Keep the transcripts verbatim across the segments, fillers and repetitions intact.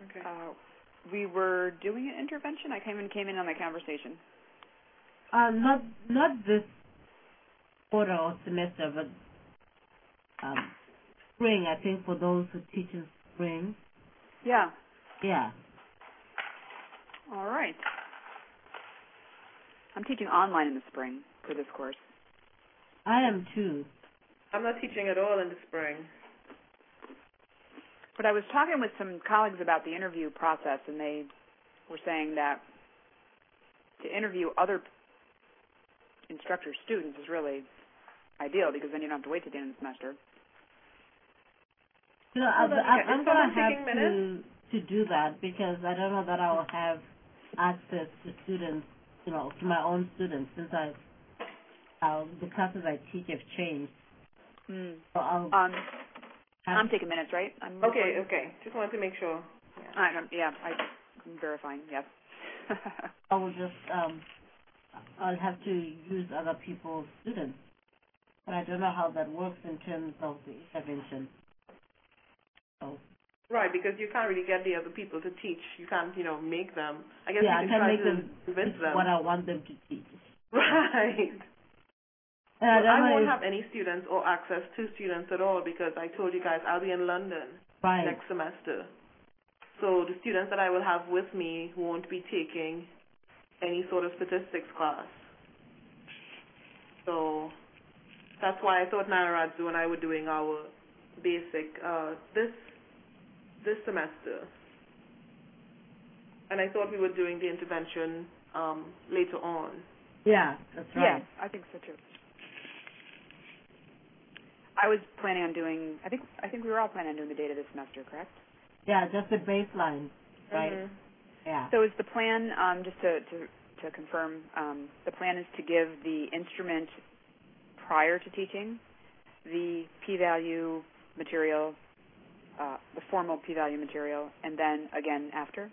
Okay. Uh, we were doing an intervention. I came in came in on the conversation. Uh, not not this quarter or semester, but um, spring. I think for those who teach in spring. Yeah. Yeah. All right. I'm teaching online in the spring for this course. I am too. I'm not teaching at all in the spring. But I was talking with some colleagues about the interview process, and they were saying that to interview other instructor students is really ideal because then you don't have to wait to the end of the semester. You know, I, Hold on, I, is I'm someone going to have taking to minutes? to do that because I don't know that I will have access to students, you know, to my own students since I, uh, the classes I teach have changed. Mm. So I'll Um, have I'm taking minutes, right? I'm Okay, recording. okay. Just wanted to make sure. Yeah. I don't, yeah, I, I'm verifying, yes. I will just, um, I'll have to use other people's students. But I don't know how that works in terms of the intervention. So, Right, because you can't really get the other people to teach. You can't, you know, make them. I guess yeah, I you can can try make to them convince teach them. what I want them to teach. Right. And I Well, don't I know won't if, have any students or access to students at all because I told you guys I'll be in London right. next semester. So the students that I will have with me won't be taking any sort of statistics class. So that's why I thought Narazu and I were doing our basic uh, this this semester. And I thought we were doing the intervention um, later on. Yeah, that's right. Yeah, I think so too. I was planning on doing, I think I think we were all planning on doing the data this semester, correct? Yeah, just the baseline, right? Mhm. Yeah. So is the plan, um, just to, to, to confirm, um, the plan is to give the instrument prior to teaching, the p-value material, uh, the formal p-value material, and then again after?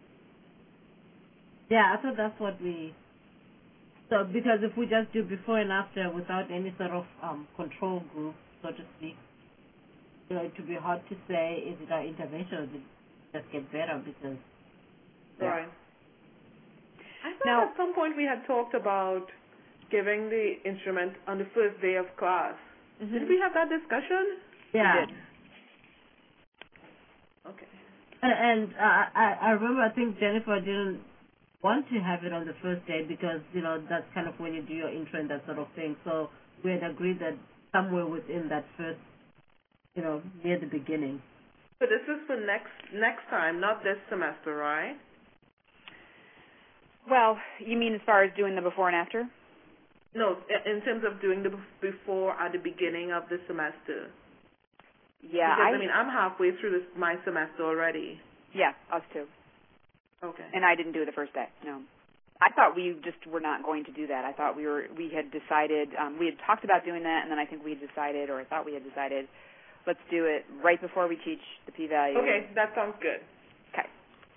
Yeah, I thought that's what we, so because if we just do before and after without any sort of um, control group, so to speak, you know, it would be hard to say is it our intervention or did it just get better because, yeah. Right. I thought Now, at some point we had talked about giving the instrument on the first day of class. mm-hmm. Did we have that discussion? Yeah. We did. Okay. And, and uh, I, I remember I think Jennifer didn't want to have it on the first day because, you know, that's kind of when you do your intro and that sort of thing. So we had agreed that somewhere within that first, you know, near the beginning. So this is for next next time, not this semester, right? Well, you mean as far as doing the before and after? No, i- in terms of doing the bef- before at the beginning of the semester. Yeah, Because, I, I mean, I'm halfway through this, my semester already. yeah, us too. Okay. And I didn't do it the first day, no. I thought we just were not going to do that. I thought we were, we had decided, um, we had talked about doing that, and then I think we had decided, or I thought we had decided, let's do it right before we teach the p-value. Okay, that sounds good. Okay.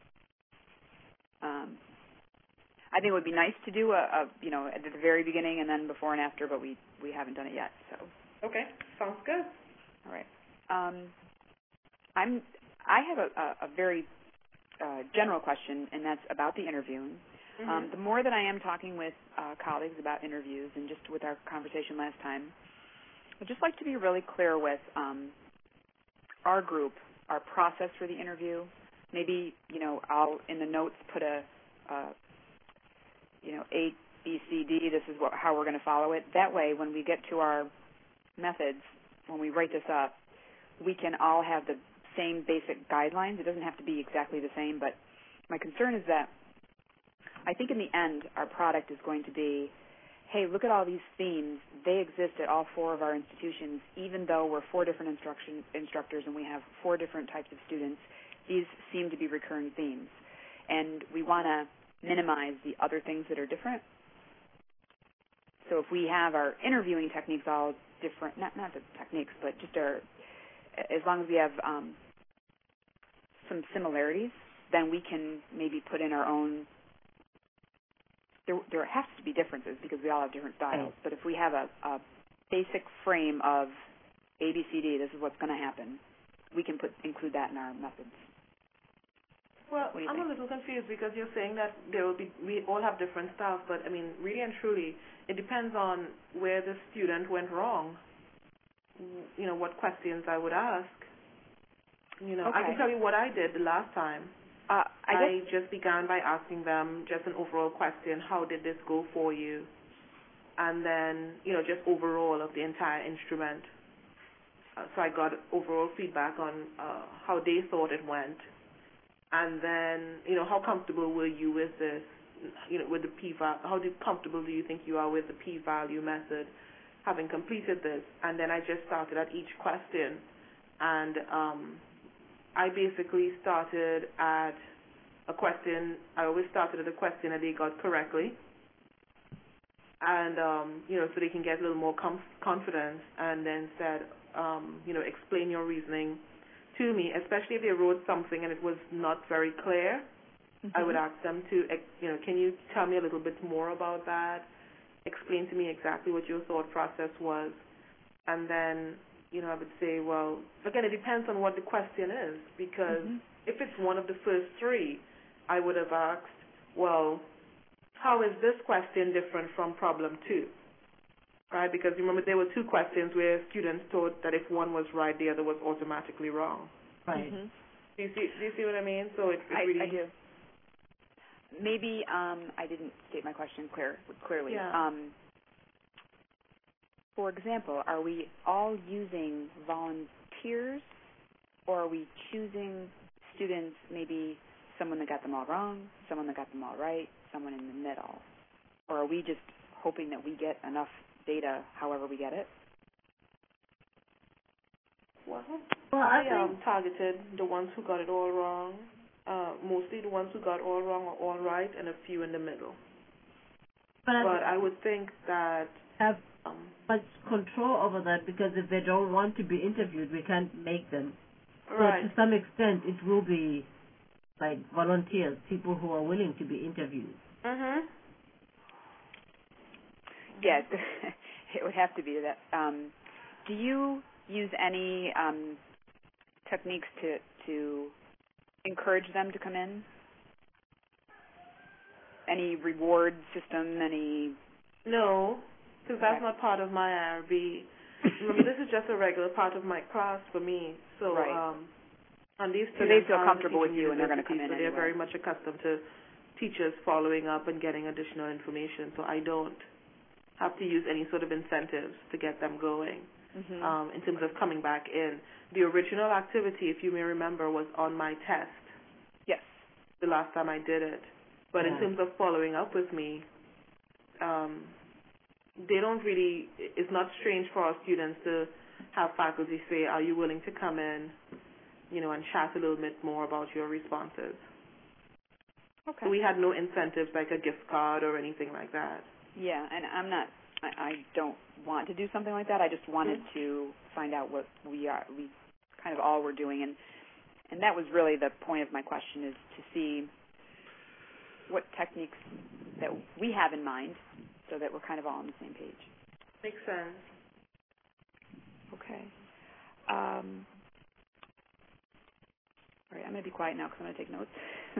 Um, I think it would be nice to do a, a, you know, at the very beginning and then before and after, but we, we haven't done it yet, so. Okay, sounds good. All right. Um, I'm, I have a, a, a very uh, general question, and that's about the interviewing. Mm-hmm. Um, the more that I am talking with uh, colleagues about interviews and just with our conversation last time, I'd just like to be really clear with um, our group, our process for the interview. Maybe, you know, I'll in the notes put a, uh, you know, A, B, C, D, this is what, how we're going to follow it. That way, when we get to our methods, when we write this up, we can all have the same basic guidelines. It doesn't have to be exactly the same, but my concern is that I think in the end our product is going to be, hey, look at all these themes. They exist at all four of our institutions, even though we're four different instruction instructors and we have four different types of students. These seem to be recurring themes. And we want to minimize the other things that are different. So if we have our interviewing techniques all different, not, not the techniques, but just our, as long as we have um, some similarities, then we can maybe put in our own. There, there has to be differences because we all have different styles. But if we have a, a basic frame of A, B, C, D, this is what's going to happen, we can put include that in our methods. Well, What do you I'm think? a little confused because you're saying that there will be, we all have different styles, but I mean, really and truly, it depends on where the student went wrong. You know, what questions I would ask. You know, I Okay. can tell you what I did the last time. Uh, I I guess, just began by asking them just an overall question, how did this go for you? And then, you know, just overall of the entire instrument. Uh, so I got overall feedback on uh, how they thought it went. And then, you know, how comfortable were you with this, you know, with the p-value, how do, comfortable do you think you are with the p-value method, having completed this? And then I just started at each question. And um, I basically started at a question, I always started at a question that they got correctly. And, um, you know, so they can get a little more com- confidence, and then said, um, you know, explain your reasoning to me, especially if they wrote something and it was not very clear. mm-hmm. I would ask them to, you know, can you tell me a little bit more about that? Explain to me exactly what your thought process was. And then, you know, I would say, well, again, it depends on what the question is, because mm-hmm. if it's one of the first three, I would have asked, well, how is this question different from problem two? Right? Because remember, there were two questions where students thought that if one was right, the other was automatically wrong. Right. Mm-hmm. Do you see? Do you see what I mean? So it, it I, really. I do. Maybe um, I didn't state my question clear, clearly. Yeah. Um, for example, are we all using volunteers, or are we choosing students, maybe someone that got them all wrong, someone that got them all right, someone in the middle? Or are we just hoping that we get enough data however we get it? Well, Well, I I think um, targeted the ones who got it all wrong, uh, mostly the ones who got all wrong or all right, and a few in the middle. but I But I would think that have um, much control over that, because if they don't want to be interviewed, we can't make them. right. So to some extent, it will be like volunteers, people who are willing to be interviewed. Mhm. Yes, it would have to be that. Um, do you use any um, techniques to to encourage them to come in? Any reward system? Any? No, because that's Okay. not part of my I R B. Remember, this is just a regular part of my class for me. So, Right. um, and these So they students feel are comfortable with teaching you, and they're going to come universities, in so they're anyway. very much accustomed to teachers following up and getting additional information. So I don't have to use any sort of incentives to get them going. Mm-hmm. Um, in terms of coming back in, the original activity, if you may remember, was on my test. Yes. The last time I did it. But in Yeah. terms of following up with me, um, they don't really, it's not strange for our students to have faculty say, are you willing to come in, you know, and chat a little bit more about your responses. Okay. So we had no incentives like a gift card or anything like that. Yeah, and I'm not. I, I don't want to do something like that. I just wanted Mm-hmm. to find out what we are. We kind of all were doing, and and that was really the point of my question, is to see what techniques that we have in mind, so that we're kind of all on the same page. Makes sense. Okay. Um, all right, I'm going to be quiet now because I'm going to take notes.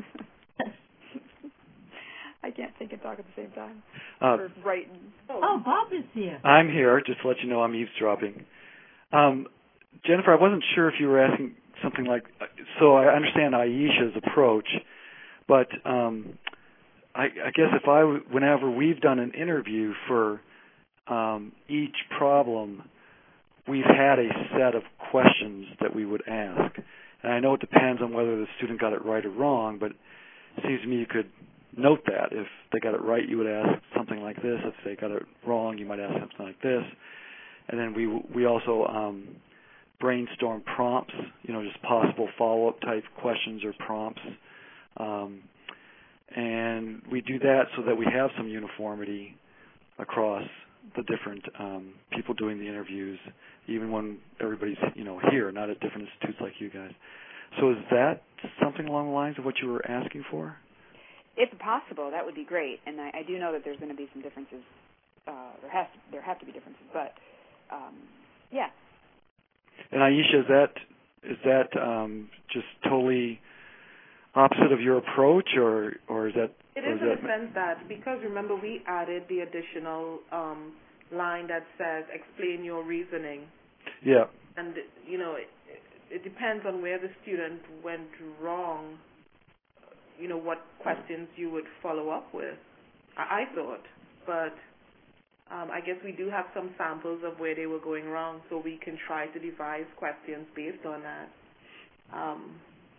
I can't think and talk at the same time. Uh, or write. Oh, Bob is here. I'm here, just to let you know I'm eavesdropping. Um, Jennifer, I wasn't sure if you were asking something like, so I understand Aisha's approach, but um, I, I guess if I, whenever we've done an interview for um, each problem, we've had a set of questions that we would ask. And I know it depends on whether the student got it right or wrong, but it seems to me you could note that. If they got it right, you would ask something like this. If they got it wrong, you might ask something like this. And then we we also um, brainstorm prompts, you know, just possible follow-up type questions or prompts. Um, and we do that so that we have some uniformity across the different um, people doing the interviews, even when everybody's, you know, here, not at different institutes like you guys. So is that something along the lines of what you were asking for? If possible, that would be great. And I, I do know that there's going to be some differences. Uh, there has to, there have to be differences, but um, yeah. And Aisha, is that is that um, just totally opposite of your approach, or or is that? It or is is in that the sense that, because remember we added the additional um, line that says explain your reasoning. Yeah. And, you know, it, it depends on where the student went wrong, you know, what questions you would follow up with, I, I thought. But um, I guess we do have some samples of where they were going wrong, so we can try to devise questions based on that. Um,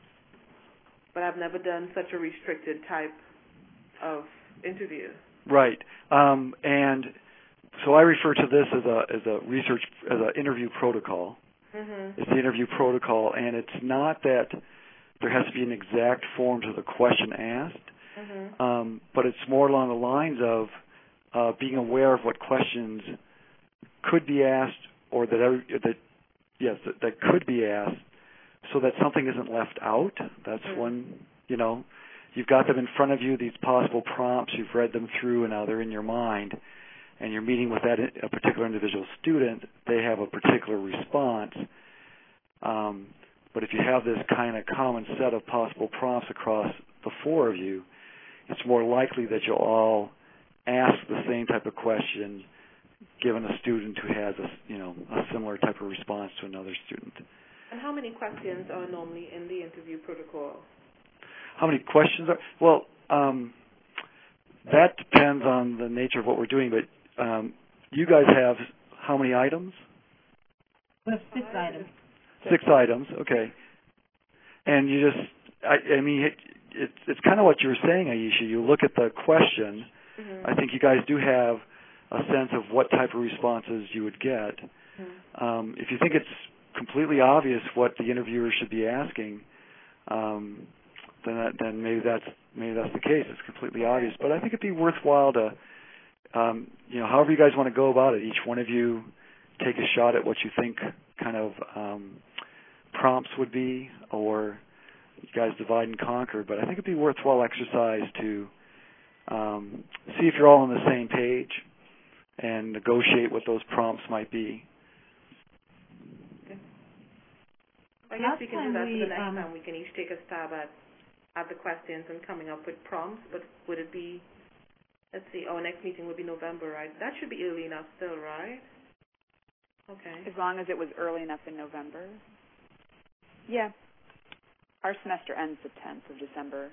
but I've never done such a restricted type of interview. Right. Um, and so I refer to this as a as a research as an interview protocol. Mm-hmm. It's the interview protocol, and it's not that there has to be an exact form to the question asked, Mm-hmm. um, but it's more along the lines of uh, being aware of what questions could be asked, or that every, that yes that, that could be asked, so that something isn't left out. That's Mm-hmm. one. You know, you've got them in front of you, these possible prompts. You've read them through, and now they're in your mind. And you're meeting with that a particular individual student, they have a particular response. Um, but if you have this kind of common set of possible prompts across the four of you, it's more likely that you'll all ask the same type of question given a student who has a, you know, a similar type of response to another student. And how many questions are normally in the interview protocol? How many questions are? Well, um, that depends on the nature of what we're doing, but Um, you guys have how many items? We have six items. Six items, okay. And you just, I, I mean, it, it, it's kind of what you were saying, Aisha. You look at the question. Mm-hmm. I think you guys do have a sense of what type of responses you would get. Mm-hmm. Um, if you think it's completely obvious what the interviewer should be asking, um, then that, then maybe that's maybe that's the case. It's completely obvious. But I think it'd be worthwhile to. Um, you know, however you guys want to go about it, each one of you take a shot at what you think kind of um, prompts would be, or you guys divide and conquer. But I think it'd be worthwhile exercise to um, see if you're all on the same page and negotiate what those prompts might be. Okay. I guess Last we can do time that we, for the next um, time. We can each take a stab at, at the questions and coming up with prompts, but would it be... Let's see, our next meeting will be November, right? That should be early enough still, right? Okay. As long as it was early enough in November. Yeah. Our semester ends the tenth of December.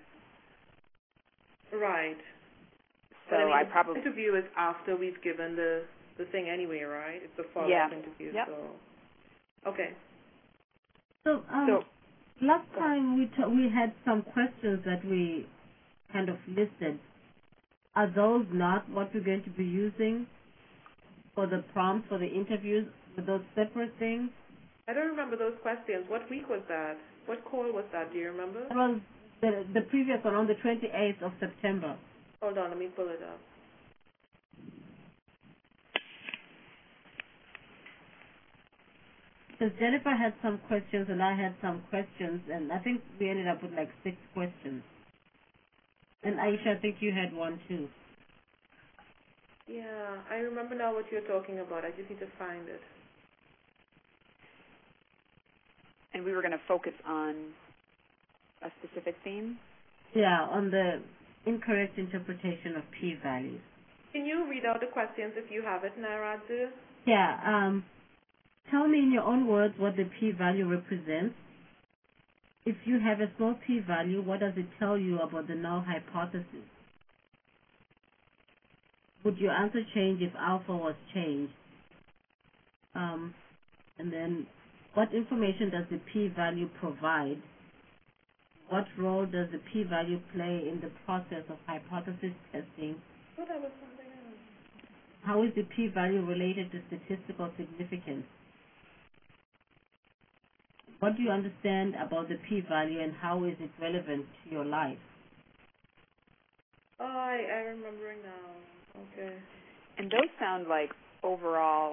Right. So but I, mean, I probably... the interview is after we've given the, the thing anyway, right? It's a follow-up yeah. interview, Yep. so... Okay. So, um, so last time we t- we had some questions that we kind of listed. Are those not what we're going to be using for the prompts for the interviews? Were those separate things? I don't remember those questions. What week was that? What call was that? Do you remember? That was the, the previous one on the twenty-eighth of September. Hold on, let me pull it up. Because Jennifer had some questions and I had some questions, and I think we ended up with like six questions. And Aisha, I think you had one too. Yeah, I remember now what you're talking about. I just need to find it. and we were going to focus on a specific theme? Yeah, on the incorrect interpretation of p-values. Can you read out the questions if you have it, Nairadzir? Yeah, um, tell me in your own words what the p-value represents. If you have a small p-value, what does it tell you about the null hypothesis? Would your answer change if alpha was changed? Um, and then, what information does the p-value provide? What role does the p-value play in the process of hypothesis testing? Oh, that was something else. How is the p-value related to statistical significance? What do you understand about the p-value and how is it relevant to your life? Oh, I, I'm remembering now. Okay. And those sound like overall,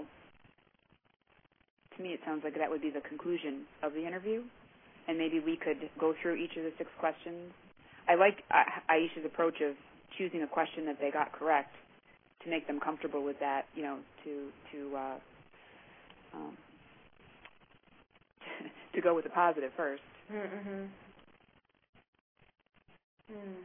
to me it sounds like that would be the conclusion of the interview. And maybe we could go through each of the six questions. I like Aisha's approach of choosing a question that they got correct to make them comfortable with that, you know, to to uh, um, to go with the positive first. Mm-hmm. Mm.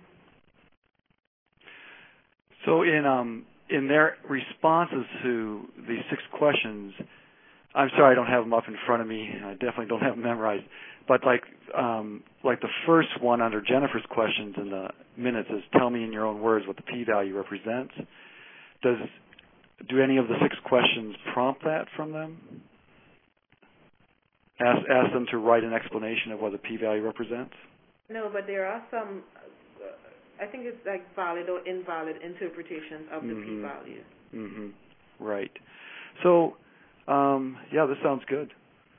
So in um in their responses to these six questions, I'm sorry I don't have them up in front of me. I definitely don't have them memorized. But like um, like the first one under Jennifer's questions in the minutes is, tell me in your own words what the p-value represents. Does do any of the six questions prompt that from them? Ask ask them to write an explanation of what the p-value represents? No, but there are some. Uh, I think it's like valid or invalid interpretations of the mm-hmm. p-value. Mm-hmm. Right. So, um, yeah, this sounds good.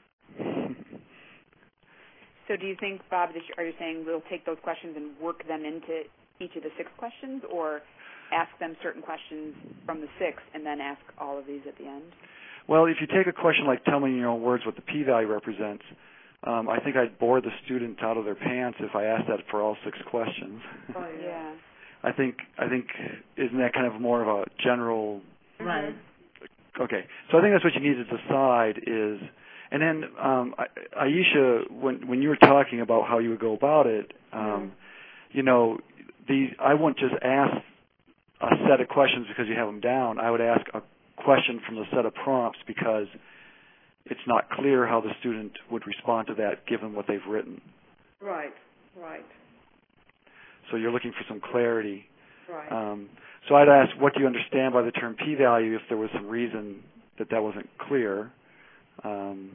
So do you think, Bob, that you, are you saying we'll take those questions and work them into each of the six questions, or ask them certain questions from the six and then ask all of these at the end? Well, if you take a question like, tell me in your own words what the p-value represents, um, I think I'd bore the student out of their pants if I asked that for all six questions. Oh, yeah. yeah. I think, I think, isn't that kind of more of a general... Right. Okay. So I think that's what you need to decide is... And then, um, Aisha, when when you were talking about how you would go about it, um, mm-hmm. you know, the I wouldn't just ask a set of questions because you have them down. I would ask a question from the set of prompts because it's not clear how the student would respond to that given what they've written. Right, right. So you're looking for some clarity. Right. Um, so I'd ask, what do you understand by the term p-value if there was some reason that that wasn't clear? Um,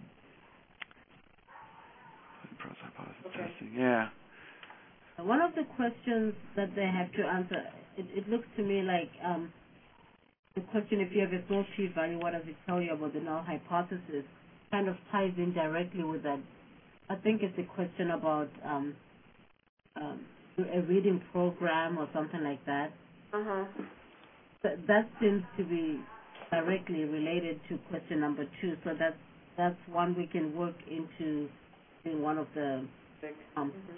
okay. testing. Yeah. One of the questions that they have to answer, it, it looks to me like um, the question, if you have a small p-value, what does it tell you about the null hypothesis, kind of ties in directly with that. I think it's a question about um, um, a reading program or something like that. Uh-huh. That, that seems to be directly related to question number two, so that's that's one we can work into in one of the um, mm-hmm.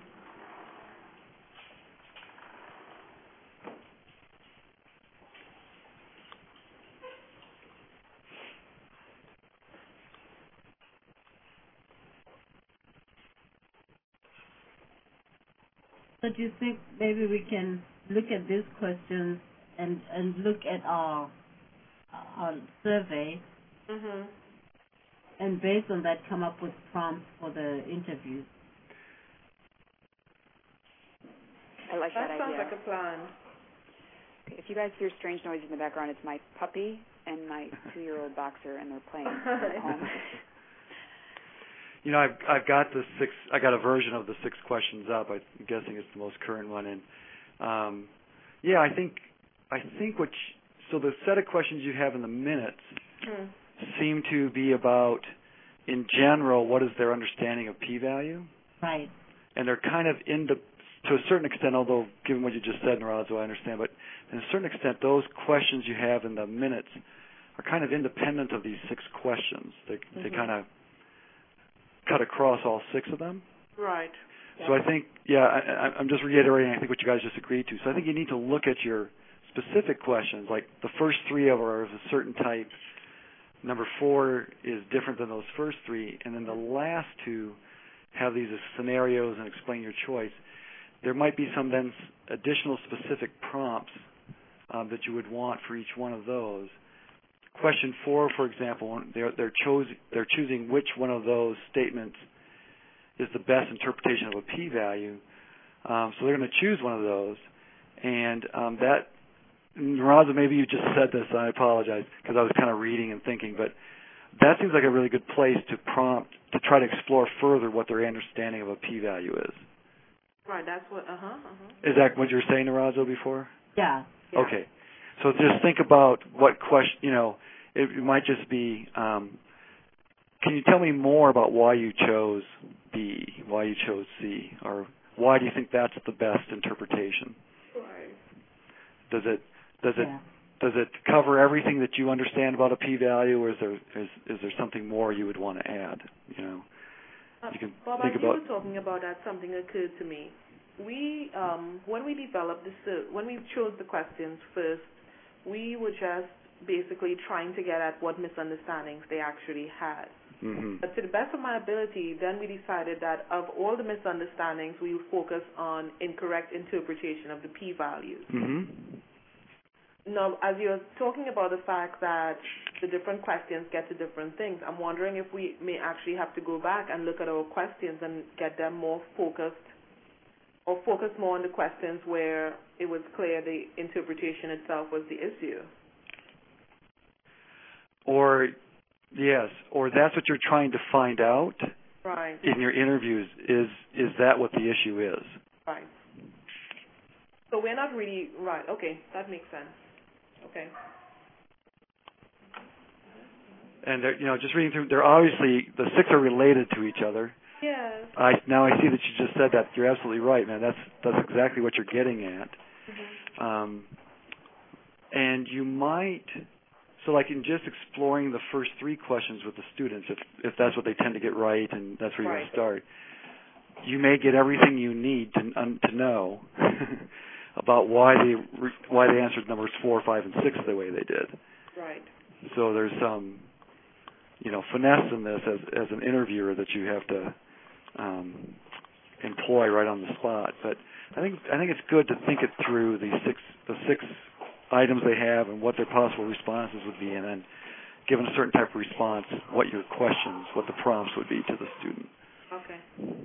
So do you think maybe we can look at these questions and, and look at our our survey, mm-hmm. and based on that come up with prompts for the interviews? I like that, that idea. That sounds like a plan. Okay, if you guys hear strange noise in the background, it's my puppy and my two-year-old boxer, and they're playing at home. You know, I've I've got the six. I got a version of the six questions up. I'm guessing it's the most current one. And um, yeah, I think I think what. You, so the set of questions you have in the minutes hmm. seem to be about, in general, what is their understanding of p-value? Right. And they're kind of in the, to a certain extent, although given what you just said, Narazo, I understand, but to a certain extent, those questions you have in the minutes are kind of independent of these six questions. They mm-hmm. they kind of cut across all six of them. Right. So I think, yeah, I, I'm just reiterating, I think what you guys just agreed to. So I think you need to look at your specific questions, like the first three of are of a certain type. Number four is different than those first three, and then the last two have these as scenarios and explain your choice. There might be some then additional specific prompts um, that you would want for each one of those. Question four, for example, they're they're, choos- they're choosing which one of those statements is the best interpretation of a p-value. Um, so they're going to choose one of those, and um, that. Raza, maybe you just said this, I apologize, because I was kind of reading and thinking, but that seems like a really good place to prompt, to try to explore further what their understanding of a p-value is. Right, that's what, uh-huh, uh-huh. Is that what you were saying, Raza, before? Yeah. yeah. Okay. So just think about what question, you know, it, it might just be, um, can you tell me more about why you chose B, why you chose C, or why do you think that's the best interpretation? Right. Does it Does it yeah. does it cover everything that you understand about a p-value, or is there is, is there something more you would want to add? You know, uh, you can Bob, think as about. you were talking about that, something occurred to me. We um, when we developed this, uh, when we chose the questions first, we were just basically trying to get at what misunderstandings they actually had. Mm-hmm. But to the best of my ability, then we decided that of all the misunderstandings, we would focus on incorrect interpretation of the p-values. Mm-hmm. Now, as you're talking about the fact that the different questions get to different things, I'm wondering if we may actually have to go back and look at our questions and get them more focused, or focus more on the questions where it was clear the interpretation itself was the issue. Or, yes, or that's what you're trying to find out right. in your interviews, is is that what the issue is? Right. So we're not really, right, okay, that makes sense. Okay. And they're, you know, just reading through, they're obviously, the six are related to each other. Yes. I now I see that you just said that. You're absolutely right, man. That's that's exactly what you're getting at. Mm-hmm. Um, and you might, so like in just exploring the first three questions with the students, if if that's what they tend to get right, and that's where right. you're going to start, you may get everything you need to um, to know about why they why they answered numbers four, five, and six the way they did. Right. So there's some, you know, finesse in this as as an interviewer that you have to um, employ right on the spot. But I think I think it's good to think it through, the six the six items they have and what their possible responses would be, and then given a certain type of response, what your questions, what the prompts would be to the student. Okay.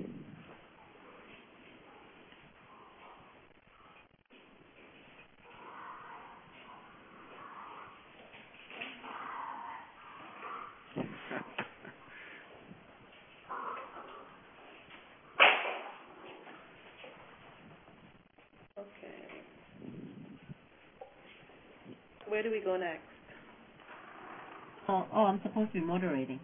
Where do we go next? Oh, oh, I'm supposed to be moderating.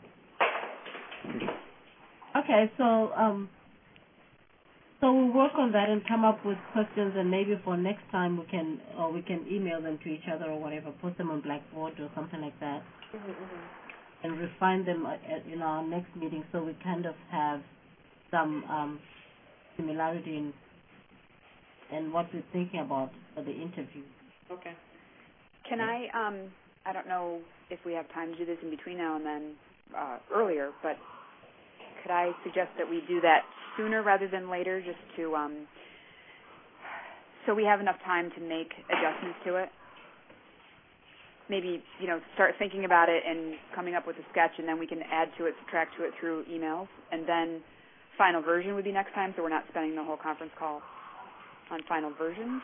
Okay, so um, so we'll work on that and come up with questions, and maybe for next time we can, or we can email them to each other or whatever, post them on Blackboard or something like that, Mm-hmm, mm-hmm. and refine them at, at, in our next meeting, so we kind of have some um, similarity in, in what we're thinking about for the interview. Okay. Can I, um, I don't know if we have time to do this in between now and then, uh, earlier, but could I suggest that we do that sooner rather than later, just to, um, so we have enough time to make adjustments to it? Maybe, you know, start thinking about it and coming up with a sketch, and then we can add to it, subtract to it through emails, and then final version would be next time, so we're not spending the whole conference call on final version.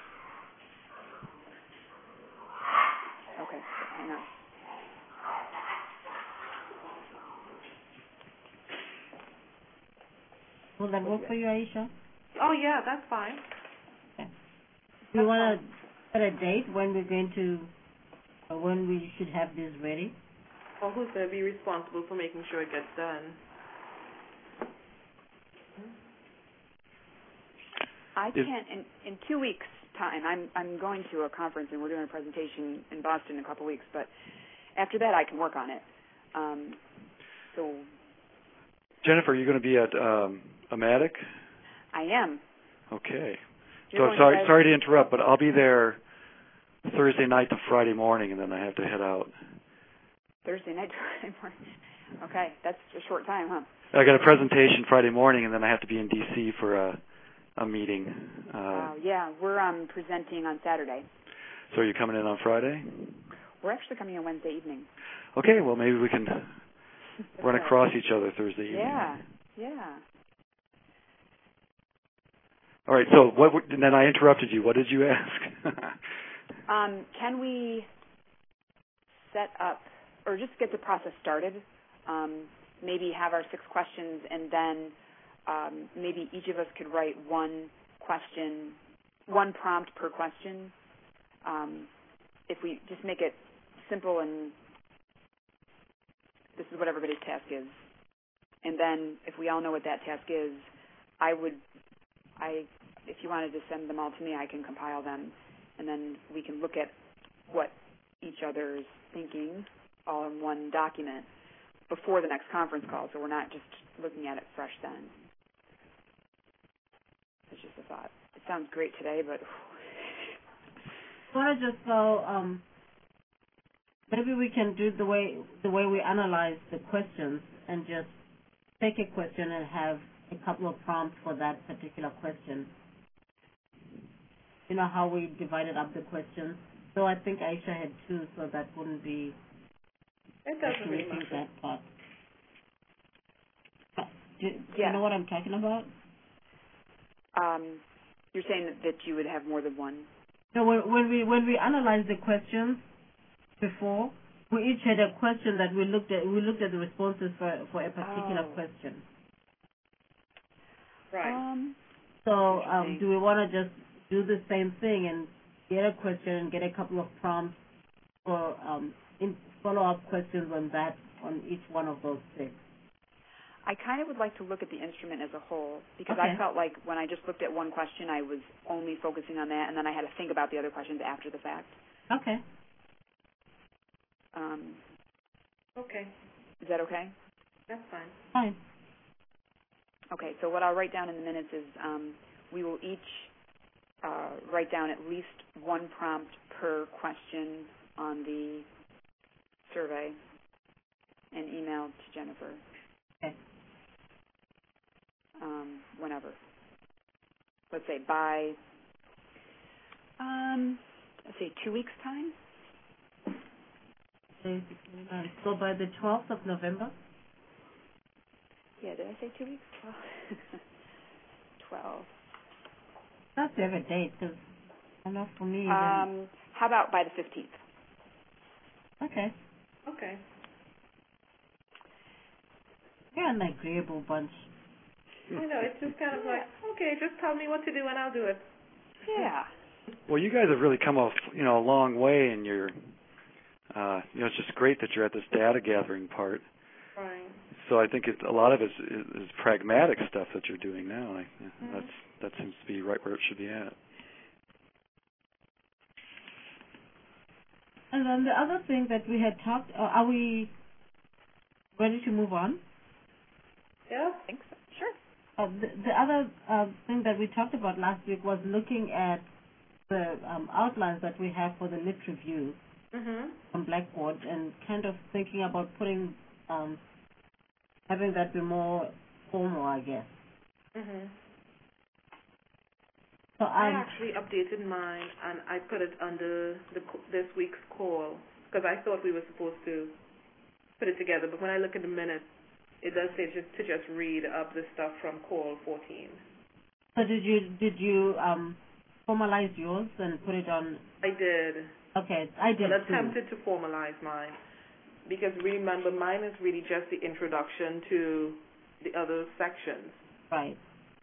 Okay, hang on. Will that work for you, Aisha? Oh, yeah, that's fine. Okay. Do you want to set a date when we're going to, or when we should have this ready? Or who's going to be responsible for making sure it gets done? I can't, in, in two weeks' time, I'm I'm going to a conference and we're doing a presentation in Boston in a couple weeks, but after that I can work on it. Um, so, Jennifer, are you going to be at um, Amatic? I am. Okay. You're so sorry, to sorry to interrupt, but I'll be there Thursday night to Friday morning, and then I have to head out. Thursday night to Friday morning. Okay, that's a short time, huh? I got a presentation Friday morning, and then I have to be in D C for a a meeting. Uh, uh, yeah, we're um, presenting on Saturday. So are you coming in on Friday? We're actually coming in Wednesday evening. Okay, well maybe we can run across each other Thursday evening. Yeah, yeah. All right, so what? And then I interrupted you. What did you ask? um, can we set up, or just get the process started? Um, maybe have our six questions, and then Um, maybe each of us could write one question, one prompt per question. Um, if we just make it simple, and this is what everybody's task is. And then if we all know what that task is, I would, I, if you wanted to send them all to me, I can compile them, and then we can look at what each other is thinking all in one document before the next conference call, so we're not just looking at it fresh then. It's just a thought. It sounds great today, but I want to just go. Um, maybe we can do the way the way we analyze the questions and just take a question and have a couple of prompts for that particular question. You know how we divided up the questions? So I think Aisha had two, so that wouldn't be It doesn't really activating matter. that part. Uh, Do, do Yeah. you know what I'm talking about? Um, you're saying that, that you would have more than one? No, when, when we when we analyzed the questions before, we each had a question that we looked at. We looked at the responses for for a particular Oh. question. Right. Um, So, um, Interesting. do we want to just do the same thing and get a question and get a couple of prompts for um, in follow-up questions on that on each one of those six? I kind of would like to look at the instrument as a whole because Okay. I felt like when I just looked at one question, I was only focusing on that, and then I had to think about the other questions after the fact. Okay. Um, Okay. is that okay? That's fine. Fine. Okay, so what I'll write down in the minutes is um, we will each uh, write down at least one prompt per question on the survey and email to Jennifer. Okay. Um, whenever. Let's say by, um, let's say two weeks' time. Basically, so by the twelfth of November. Yeah, did I say two weeks? Twelve. Twelve. That's the other date, because I know for me. Then, Um, how about by the fifteenth? okay. Okay. You're an agreeable bunch. I know, it's just kind of like, okay, just tell me what to do and I'll do it. Yeah. Well, you guys have really come a you know a long way in your. Uh, you know, it's just great that you're at this data gathering part. Right. So I think it, a lot of it is, is, is pragmatic stuff that you're doing now. Like, Mm-hmm. That's that seems to be right where it should be at. And then the other thing that we had talked, uh, are we ready to move on? Yeah? I think so. Sure. Uh, the, the other uh, thing that we talked about last week was looking at the um, outlines that we have for the lit review Mm-hmm. on Blackboard and kind of thinking about putting, um, having that be more formal, I guess. Mm-hmm. So I I'm, actually updated mine and I put it under the c- this week's call because I thought we were supposed to put it together, but when I look at the minutes, it does say just to just read up the stuff from call fourteen. so did you did you um, formalize yours and put it on? I did. Okay, I did Well, too. attempted to formalize mine because remember, mine is really just the introduction to the other sections. Right.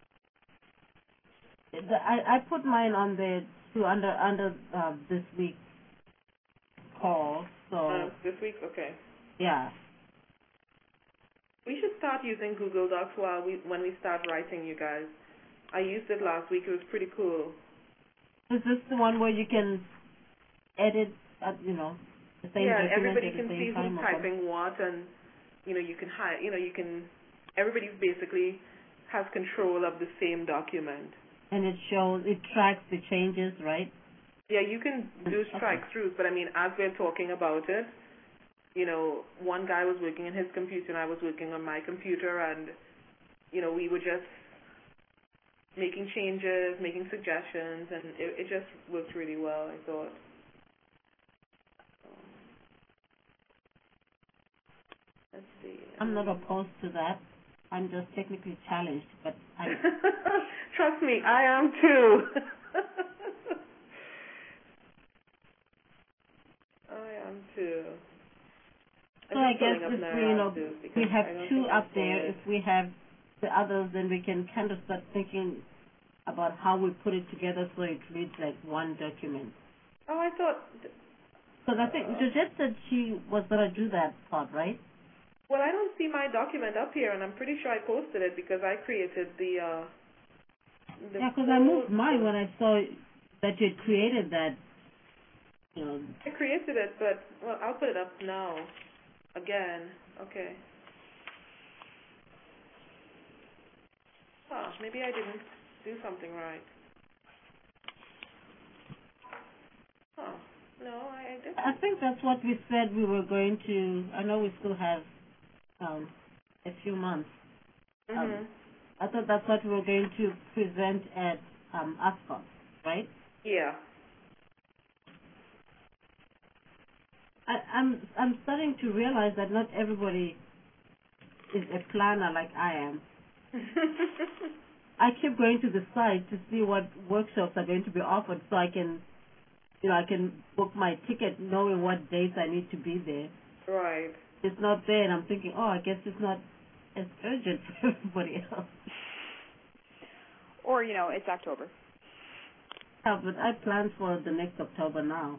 The, I, I put mine on the to under under uh, this week's call. So Uh, this week, okay. yeah. We should start using Google Docs while we when we start writing, you guys. I used it last week. It was pretty cool. Is this the one where you can edit, uh, you know, the same Yeah, document everybody at the can same see time? who's or something? typing what, and you know you can hide. You know you can. Everybody basically has control of the same document. And it shows, it tracks the changes, right? Yeah, you can do Okay. strike throughs, but I mean, as we're talking about it, you know, one guy was working on his computer and I was working on my computer, and you know, we were just making changes, making suggestions, and it, it just worked really well, I thought. Let's see. I'm not opposed to that. I'm just technically challenged, but I, Trust me, I am too. I am too. so I'm I just guess pulling up if now we, you know, too, because we have I don't two think I up saw there. it. If we have the others, then we can kind of start thinking about how we put it together so it reads like one document. Oh, I thought. Because I think Georgette said she was going to do that part, right? Well, I don't see my document up here, and I'm pretty sure I posted it because I created the. Uh, the Yeah, because I moved mine when I saw that you had created that. You know, I created it, but well, I'll put it up now. Again, okay. Huh, maybe I didn't do something right. Huh, no, I, I didn't. I think that's what we said we were going to. I know we still have um, a few months. Mhm. Um, I thought that's what we were going to present at um, ASCON, right? Yeah. I, I'm I'm starting to realize that not everybody is a planner like I am. I keep going to the site to see what workshops are going to be offered, so I can, you know, I can book my ticket knowing what dates I need to be there. Right. It's not there, and I'm thinking, oh, I guess it's not as urgent for everybody else. Or, you know, it's October. Yeah, but I plan for the next October now.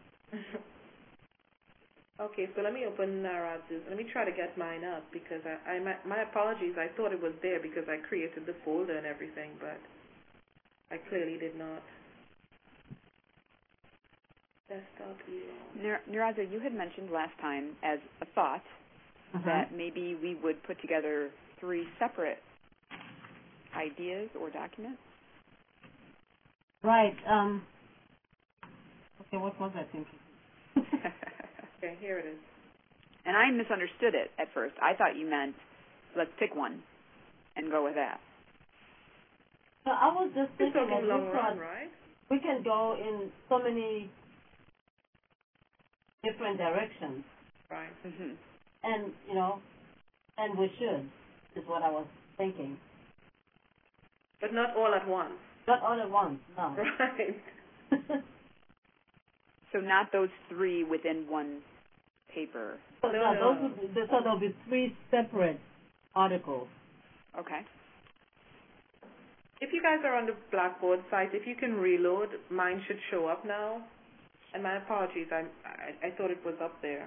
Okay, so let me open Naraz's. Let me try to get mine up because I, I my, my apologies. I thought it was there because I created the folder and everything, but I clearly did not. Desktop view. Naraza, you had mentioned last time as a thought Uh-huh. that maybe we would put together three separate ideas or documents. Right. Um. Okay, what was I thinking? Okay, here it is. And I misunderstood it at first. I thought you meant let's pick one and go with that. So I was just You're thinking talking that long we run, can, right? we can go in so many different directions, Right. Mm-hmm. and you know, and we should, is what I was thinking. But not all at once. Not all at once, no. Right. So not those three within one paper. So, No, yeah, no. those would be, so there'll be three separate articles. Okay. If you guys are on the Blackboard site, if you can reload, mine should show up now. And my apologies, I I, I thought it was up there.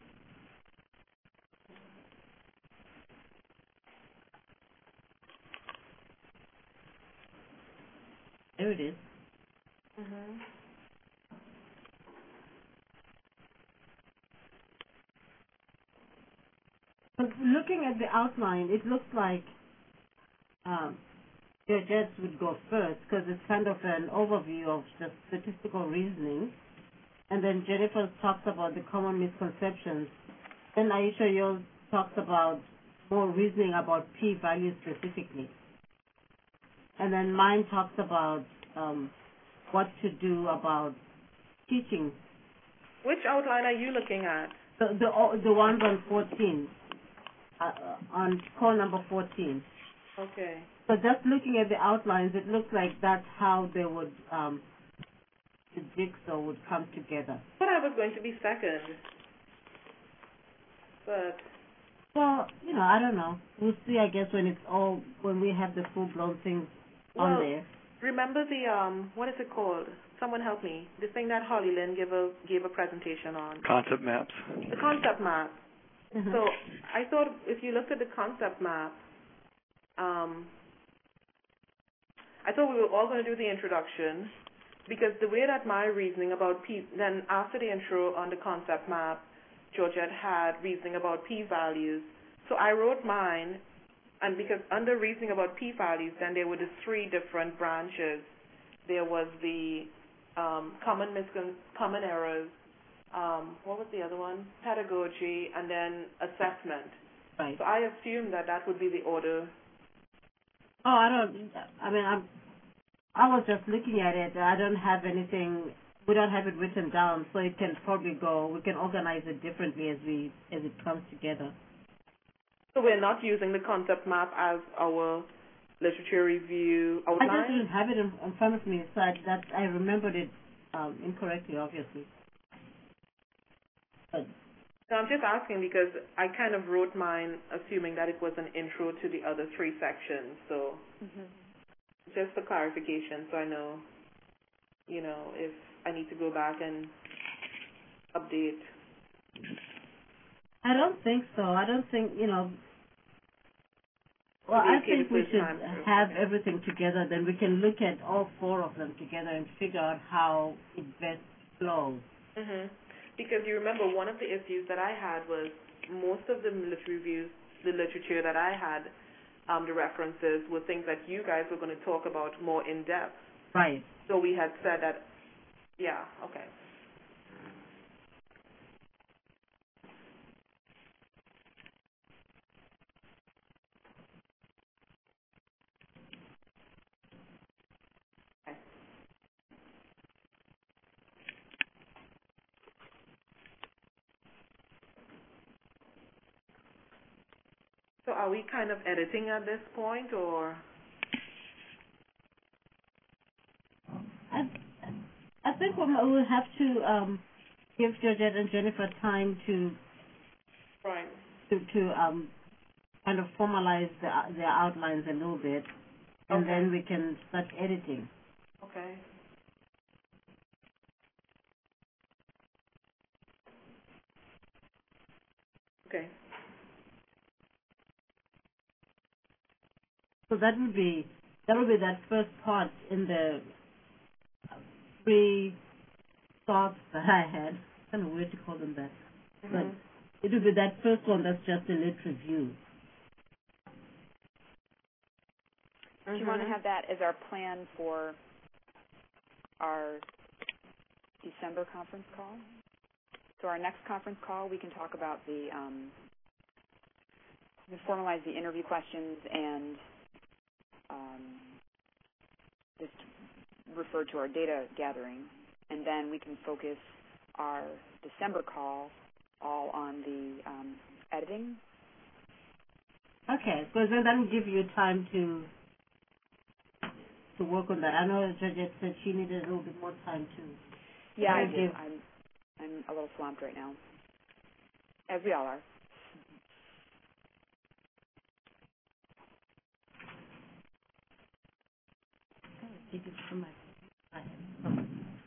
There it is. Mhm. But looking at the outline, it looks like um, Georgette would go first because it's kind of an overview of the statistical reasoning. And then Jennifer talks about the common misconceptions. Then Aisha Yol talks about more reasoning about p-values specifically. And then mine talks about um, what to do about teaching. Which outline are you looking at? The the, the ones on fourteen, uh, on call number fourteen. Okay. So just looking at the outlines, it looks like that's how they would, um, the jigsaw would come together. But I was going to be second. But Well, you know, I don't know. We'll see, I guess, when it's all, when we have the full-blown things on well, there. remember the um, what is it called? Someone help me. The thing that Holly Lynn gave a gave a presentation on. Concept maps. The concept map. Mm-hmm. So I thought if you looked at the concept map, um, I thought we were all going to do the introduction, because the way that my reasoning about P, then after the intro on the concept map, Georgette had reasoning about p-values. So I wrote mine, and because under reasoning about p-values, then there were the three different branches. There was the um, common miscon- common errors, um, what was the other one? Pedagogy, and then assessment. Right. So I assumed that that would be the order. Oh, I don't, I mean, I'm, I was just looking at it. I don't have anything, we don't have it written down, so it can probably go, we can organize it differently as we, as it comes together. So we're not using the concept map as our literature review outline? I just didn't have it in, in front of me, so I, that, I remembered it um, incorrectly, obviously. But No, I'm just asking because I kind of wrote mine assuming that it was an intro to the other three sections. So Mm-hmm. just for clarification, so I know, you know, if I need to go back and update. I don't think so. I don't think, you know, well, Maybe I okay think the we first should time through. have Okay. everything together, then we can look at all four of them together and figure out how it best flows. Mhm. Because you remember one of the issues that I had was most of the literature reviews, the literature that I had, um, the references were things that you guys were going to talk about more in depth. Right. So we had said that, yeah, okay. are we kind of editing at this point, or? I, I think we will have to um, give Georgette and Jennifer time to right. to, to um, kind of formalize the, their outlines a little bit, and okay. then we can start editing. Okay. Okay. So that would be that would be that first part in the three thoughts that I had. I don't know where to call them that, Mm-hmm. but it would be that first one that's just a lit review. Do you want to have that as our plan for our December conference call? So our next conference call, we can talk about the, um, we can formalize the interview questions and um, just refer to our data gathering, and then we can focus our December call all on the um, editing. Okay, so then that will give you time to to work on that. I know Georgette said she needed a little bit more time too. Yeah, I Okay. do. I'm, I'm a little swamped right now, as we all are. Take it from my I have.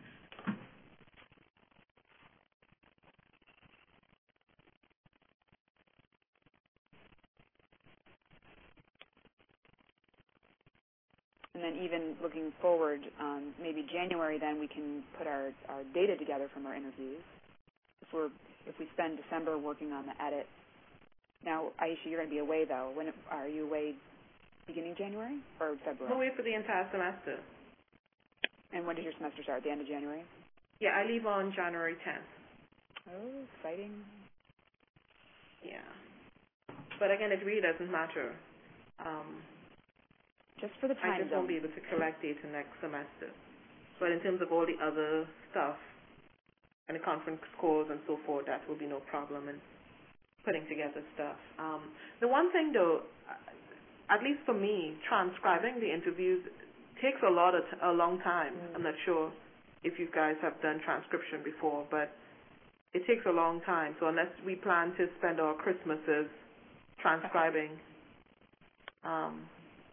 And then even looking forward, um, maybe January, then we can put our, our data together from our interviews. If we're if we spend December working on the edit. Now, Aisha, you're going to be away though. When are you away? Beginning January or February? I'm away for the entire semester. And when does your semester start? At the end of January? Yeah, I leave on January tenth. Oh, exciting. Yeah. But again, it really doesn't matter. Um, Just for the time I just zone. won't be able to collect data next semester. But in terms of all the other stuff and the conference calls and so forth, that will be no problem in putting together stuff. Um, the one thing, though, at least for me, transcribing the interviews takes a lot of t- a long time. Mm. I'm not sure if you guys have done transcription before, but it takes a long time. So unless we plan to spend our Christmases transcribing, um,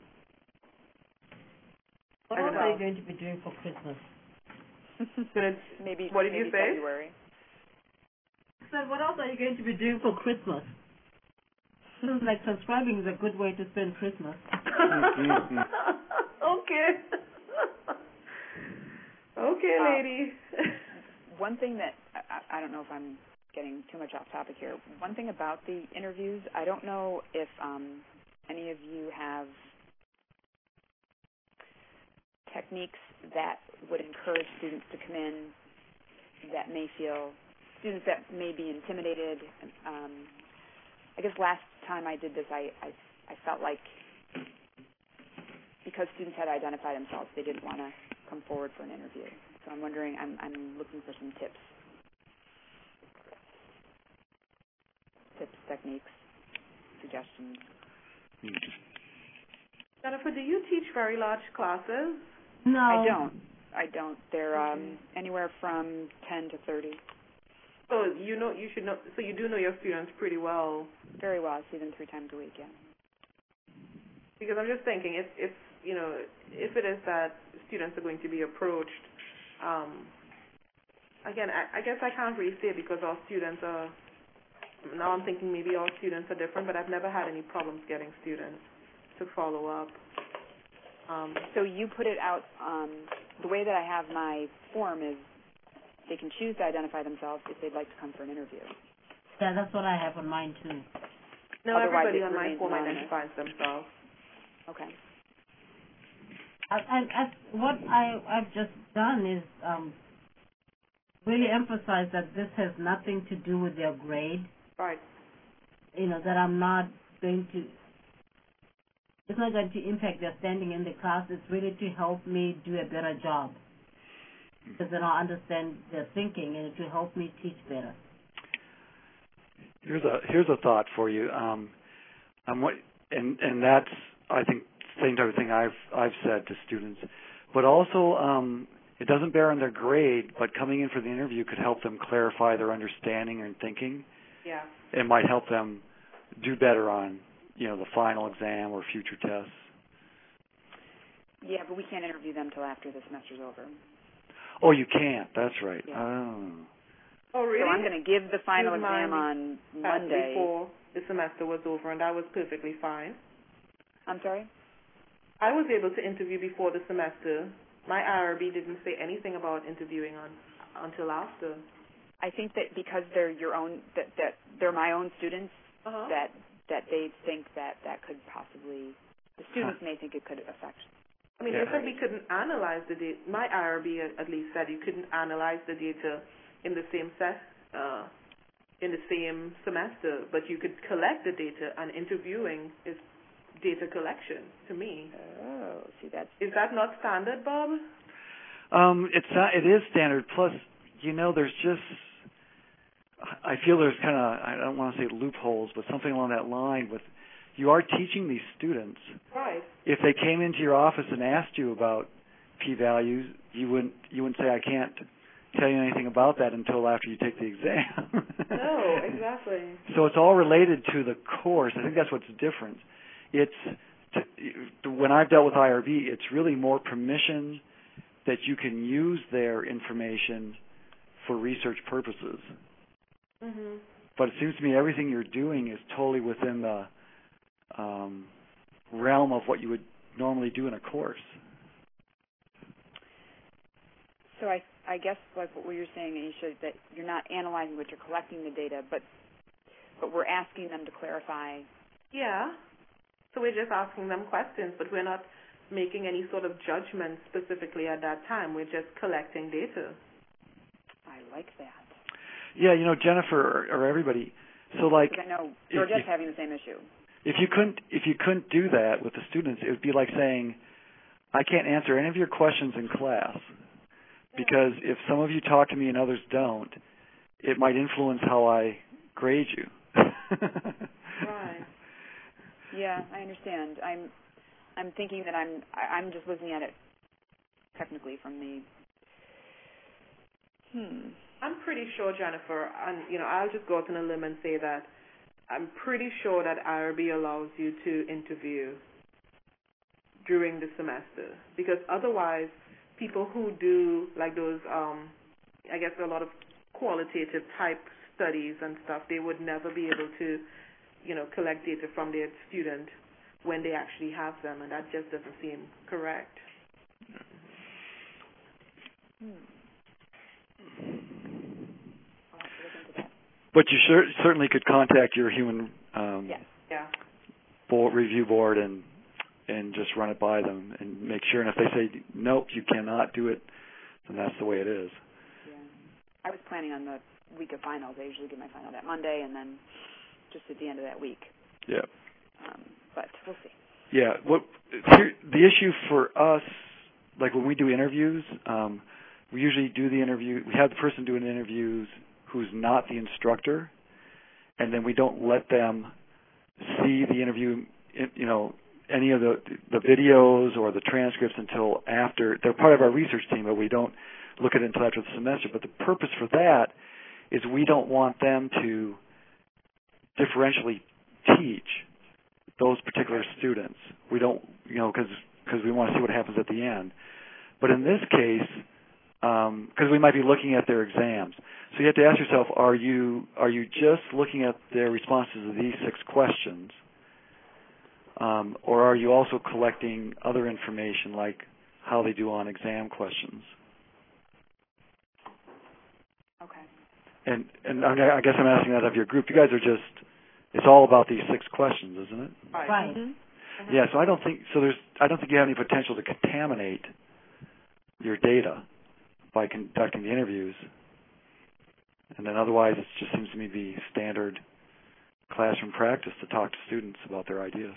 what else are you going to be doing for Christmas? maybe. What did maybe you say? February. So what else are you going to be doing for Christmas? Seems like transcribing is a good way to spend Christmas. Okay. Okay, lady. Um, one thing that, I, I don't know if I'm getting too much off topic here. One thing about the interviews, I don't know if um, any of you have techniques that would encourage students to come in that may feel, students that may be intimidated. Um, I guess last time I did this, I, I, I felt like because students had identified themselves, they didn't want to come forward for an interview. So I'm wondering, I'm, I'm looking for some tips. Tips, techniques, suggestions. Jennifer, do you teach very large classes? No. I don't. I don't. They're Okay. um, anywhere from ten to thirty. So you know, you should know. So you do know your students pretty well. Very well. I see them three times a week. Yeah. Because I'm just thinking, if if you know, if it is that students are going to be approached, um, again, I, I guess I can't really say because our students are. Now I'm thinking maybe all students are different, but I've never had any problems getting students to follow up. Um, So you put it out. Um, the way that I have my form is they can choose to identify themselves if they'd like to come for an interview. Yeah, that's what I have on mine too. no, Otherwise everybody it on my remains form anonymous. identifies themselves. Okay. I, I, I, what I, I've just done is um, really emphasize that this has nothing to do with their grade. Right. You know, that I'm not going to, it's not going to impact their standing in the class. It's really to help me do a better job. Because then I'll understand their thinking and it will help me teach better. Here's a here's a thought for you. Um, I'm what, and and that's I think the same type of thing I've I've said to students, but also um, it doesn't bear on their grade, but coming in for the interview could help them clarify their understanding and thinking. Yeah. It might help them do better on, you know, the final exam or future tests. Yeah, but we can't interview them till after the semester's over. Oh, you can't. That's right. Yeah. Oh. Oh, really? So I'm going to give the final Use exam mine on Monday. Before the semester was over, and that was perfectly fine. I'm sorry? I was able to interview before the semester. My I R B didn't say anything about interviewing on until after. I think that because they're your own, that, that they're my own students, Uh-huh. that that they think that that could possibly, the students may think it could affect. I mean, Yeah. they said we couldn't analyze the data. My I R B at, at least said you couldn't analyze the data in the same set, uh, in the same semester, but you could collect the data, and interviewing is data collection to me. Oh, see, that's... Is that not standard, Bob? Um, it's not, it is standard. Plus, you know, there's just, I feel there's kind of, I don't want to say loopholes, but something along that line with, you are teaching these students. Right. If they came into your office and asked you about p-values, you wouldn't, you wouldn't say, I can't tell you anything about that until after you take the exam. No, exactly. So it's all related to the course. I think that's what's different. It's, to, when I've dealt with I R B, it's really more permission that you can use their information for research purposes. Mm-hmm. But it seems to me everything you're doing is totally within the um, realm of what you would normally do in a course. So I, I guess like what you're saying, Aisha, that you're not analyzing what you're collecting the data, but but we're asking them to clarify. Yeah. So we're just asking them questions, but we're not making any sort of judgment specifically at that time. We're just collecting data. I like that. Yeah, you know, Jennifer or, or everybody. So like, Because I know if, Georgette's if, having the same issue. if you couldn't if you couldn't do that with the students, it would be like saying, I can't answer any of your questions in class because if some of you talk to me and others don't, it might influence how I grade you. Right. Yeah, I understand. I'm I'm thinking that I'm I, I'm just looking at it technically from the hmm. I'm pretty sure, Jennifer, and you know, I'll just go out on a limb and say that I'm pretty sure that I R B allows you to interview during the semester, because otherwise people who do like those um I guess a lot of qualitative type studies and stuff, they would never be able to, you know, collect data from their student when they actually have them, and that just doesn't seem correct. Hmm. I'll have to look into that. But you sure, certainly could contact your human um, Yes. Yeah. board, review board and and just run it by them and make sure. And if they say, nope, you cannot do it, then that's the way it is. Yeah. I was planning on the week of finals. I usually get my final that Monday and then just at the end of that week. Yeah. Um, but we'll see. Yeah. What here, the issue for us, like when we do interviews, um, we usually do the interview. We have the person doing the interviews who's not the instructor, and then we don't let them see the interview, you know, any of the the videos or the transcripts until after. They're part of our research team, but we don't look at it until after the semester. But the purpose for that is we don't want them to differentially teach those particular students. We don't, you know, because because we want to see what happens at the end. But in this case, because um, we might be looking at their exams, so you have to ask yourself: Are you are you just looking at their responses to these six questions, um, or are you also collecting other information like how they do on exam questions? Okay. And and I guess I'm asking that of your group. You guys are just, it's all about these six questions, isn't it? Right. Right. Mm-hmm. Uh-huh. Yeah. So I don't think so. There's I don't think you have any potential to contaminate your data by conducting the interviews. And then otherwise, it just seems to me to be standard classroom practice to talk to students about their ideas.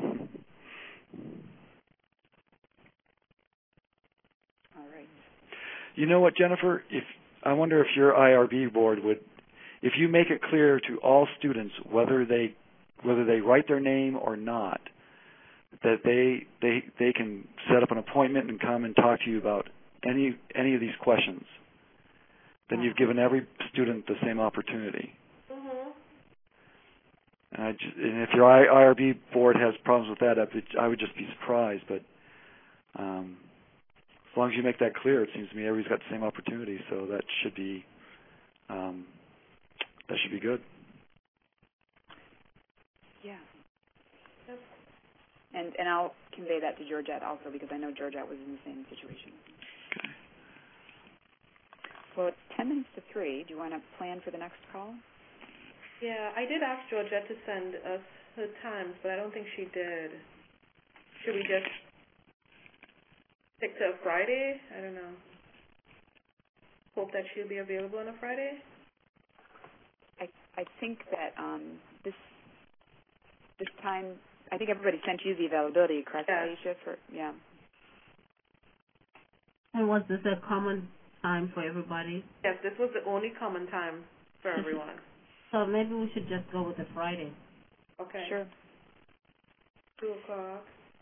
All right. You know what, Jennifer? If I wonder if your I R B board would, if you make it clear to all students whether they whether they write their name or not, that they they they can set up an appointment and come and talk to you about any any of these questions. Then you've given every student the same opportunity. Mhm. And, I just, and if your I R B board has problems with that, I would just be surprised. But um, as long as you make that clear, it seems to me everybody's got the same opportunity, so that should be um, that should be good. Yeah. Yep. And and I'll convey that to Georgette also, because I know Georgette was in the same situation. Okay. Well, it's ten minutes to three. Do you want to plan for the next call? Yeah, I did ask Georgette to send us her times, but I don't think she did. Should we just stick to a Friday? I don't know. Hope that she'll be available on a Friday? I I think that um, this this time, I think everybody sent you the availability, correct, Yeah. Aisha? For, yeah. And was this a common time for everybody? Yes, this was the only common time for everyone. So maybe we should just go with a Friday. Okay. Sure. Two o'clock.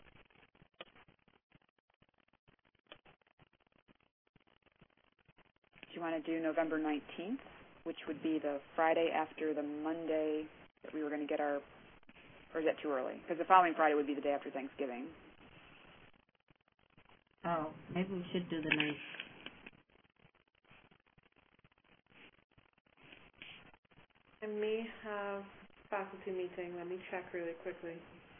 Do you want to do November nineteenth, which would be the Friday after the Monday that we were going to get our, or is that too early? Because the following Friday would be the day after Thanksgiving. Oh, maybe we should do the night. I may have faculty meeting. Let me check really quickly.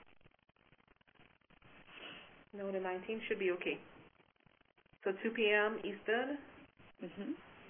No, the nineteenth should be okay. So two p.m. Eastern. Mm-hmm.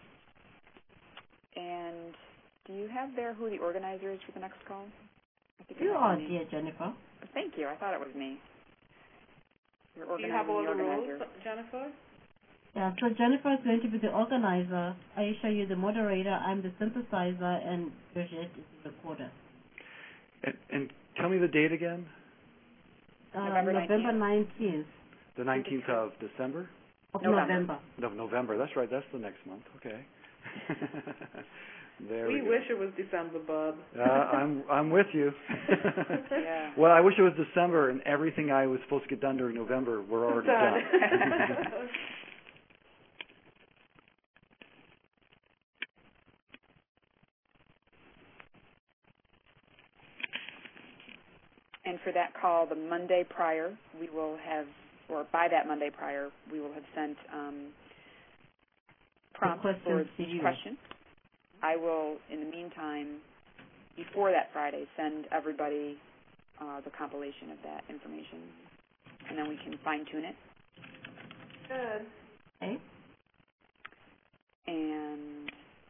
And do you have there who the organizer is for the next call? I think it You might are, be me. dear Jennifer. Thank you. I thought it was me. You're Do you have all organizing the the roles, organizer. Jennifer? Yeah, so Jennifer is going to be the organizer. Aisha, you're the moderator. I'm the synthesizer, and Georgette is the recorder. And, and tell me the date again. Uh, November November nineteenth The nineteenth of December? of November. November. No, November. That's right. That's the next month. Okay. There We we, go. wish it was December, Bob. Uh, I'm I'm with you. Yeah. Well, I wish it was December and everything I was supposed to get done during November were already Done. done. And for that call, the Monday prior, we will have, or by that Monday prior, we will have sent um, prompts for questions to each you. question. I will, in the meantime, before that Friday, send everybody uh, the compilation of that information, and then we can fine-tune it. Good. Okay. And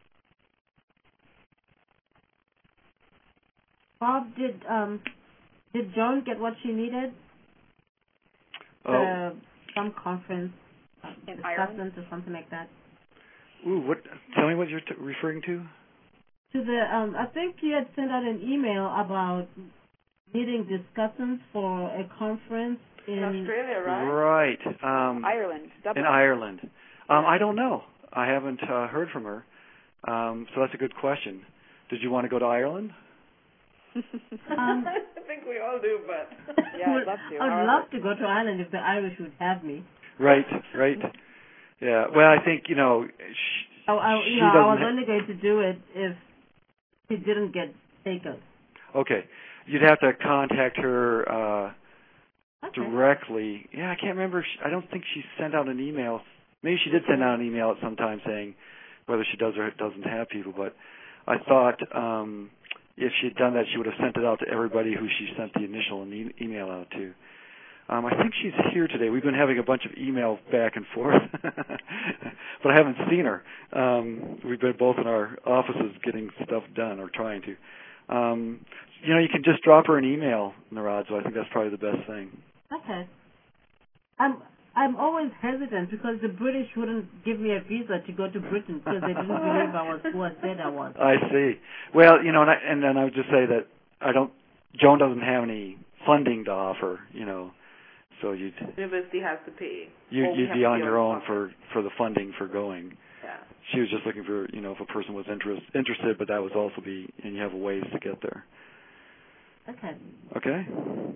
Bob, did um did Joan get what she needed? Oh, Uh, some conference uh, In Ireland? discussions or something like that. ooh, what? Tell me what you're t- referring to. To the um, I think you had sent out an email about needing discussions for a conference in, In Australia, right? Right. Um, Ireland, Dublin. in Ireland. Um, I don't know. I haven't uh, heard from her. Um, so that's a good question. Did you want to go to Ireland? Um, I think we all do, but Yeah, I'd love to. I'd However- love to go to Ireland if the Irish would have me. Right. Right. Yeah. Well, I think you know. She, I, I, you she know, I doesn't was ha- only going to do it if he didn't get taken. Okay. You'd have to contact her uh, Okay. directly. Yeah, I can't remember. If she, I don't think she sent out an email. Maybe she did send out an email at some time saying whether she does or doesn't have people. But I thought um, if she had done that, she would have sent it out to everybody who she sent the initial e- email out to. Um, I think she's here today. We've been having a bunch of emails back and forth, but I haven't seen her. Um, we've been both in our offices getting stuff done or trying to. Um, you know, you can just drop her an email, Narad, so I think that's probably the best thing. Okay. I'm I'm always hesitant because the British wouldn't give me a visa to go to Britain because they didn't believe I was who I said I was. I see. Well, you know, and, I, and then I would just say that I don't. Joan doesn't have any funding to offer, you know, so you'd university has to pay. you, Or we you'd have be to on pay your own pocket. for for the funding for going. Yeah. She was just looking for, you know, if a person was interest, interested, but that would also be, and you have a ways to get there. Okay. Okay.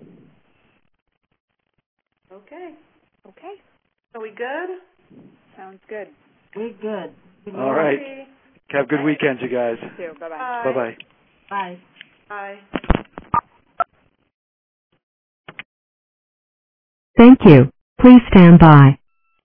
Okay. Okay. Are we good? Sounds good. We're good. Good All right. Okay. Have good weekends, you guys. You too. Bye-bye. Bye. Bye-bye. Bye. Bye. Thank you. Please stand by.